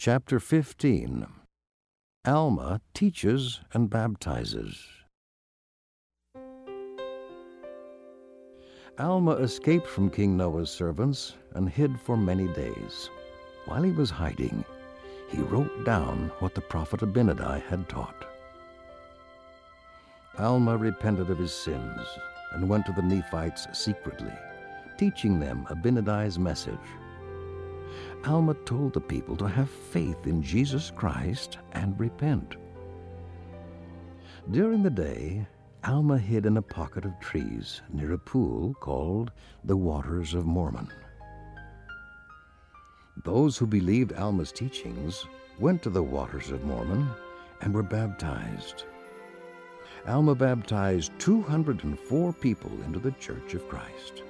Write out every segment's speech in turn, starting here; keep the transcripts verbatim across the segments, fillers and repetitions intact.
Chapter fifteen. Alma teaches and baptizes. Alma escaped from King Noah's servants and hid for many days. While he was hiding, he wrote down what the prophet Abinadi had taught. Alma repented of his sins and went to the Nephites secretly, teaching them Abinadi's message. Alma told the people to have faith in Jesus Christ and repent. During the day, Alma hid in a pocket of trees near a pool called the Waters of Mormon. Those who believed Alma's teachings went to the Waters of Mormon and were baptized. Alma baptized two hundred four people into the Church of Christ.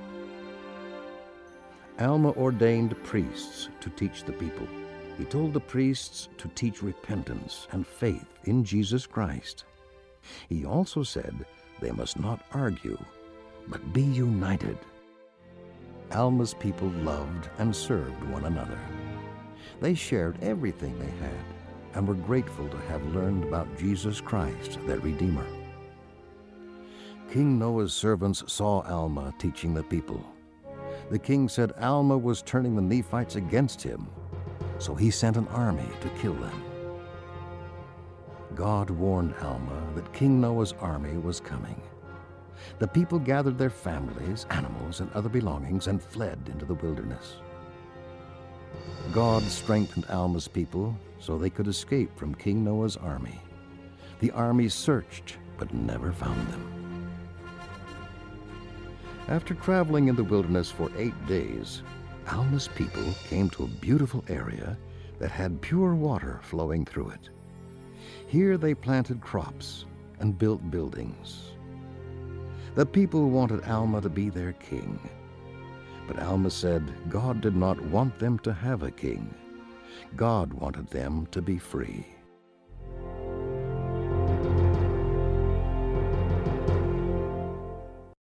Alma ordained priests to teach the people. He told the priests to teach repentance and faith in Jesus Christ. He also said they must not argue, but be united. Alma's people loved and served one another. They shared everything they had and were grateful to have learned about Jesus Christ, their Redeemer. King Noah's servants saw Alma teaching the people. The king said Alma was turning the Nephites against him, so he sent an army to kill them. God warned Alma that King Noah's army was coming. The people gathered their families, animals, and other belongings and fled into the wilderness. God strengthened Alma's people so they could escape from King Noah's army. The army searched but never found them. After traveling in the wilderness for eight days, Alma's people came to a beautiful area that had pure water flowing through it. Here they planted crops and built buildings. The people wanted Alma to be their king, but Alma said God did not want them to have a king. God wanted them to be free.